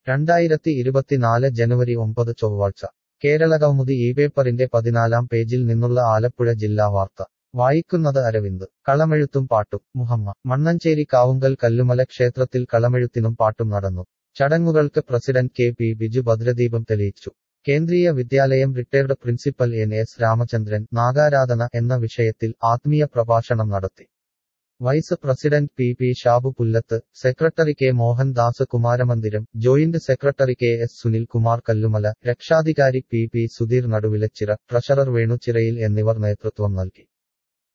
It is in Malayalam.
2024 ജനുവരി 9 ചൊവ്വാഴ്ച കേരളകൗമുദി ഈ പേപ്പറിന്റെ 14-ാം പേജിൽ നിന്നുള്ള ആലപ്പുഴ ജില്ലാ വാർത്ത വായിക്കുന്നത് അരവിന്ദ്. കളമെഴുത്തും പാട്ടും. മുഹമ്മ മണ്ണഞ്ചേരി കാവുങ്കൽ കല്ലുമല ക്ഷേത്രത്തിൽ കളമെഴുത്തിനും പാട്ടും നടന്നു. ചടങ്ങുകൾക്ക് പ്രസിഡന്റ് കെ പി ബിജു ഭദ്രദീപം തെളിയിച്ചു. Kendriya Vidyalaya retired principal N S Ramachandran നാഗാരാധന എന്ന വിഷയത്തിൽ ആത്മീയ പ്രഭാഷണം നടത്തി. Vice president P P Shabu Pullath, secretary K Mohandas Kumaramandiram, joint secretary K S Sunil Kumar Kallumala, രക്ഷാധികാരി പി പി സുധീർ നടുവിലച്ചിറ, ട്രഷറർ വേണു ചിറയിൽ എന്നിവർ നേതൃത്വം നൽകി.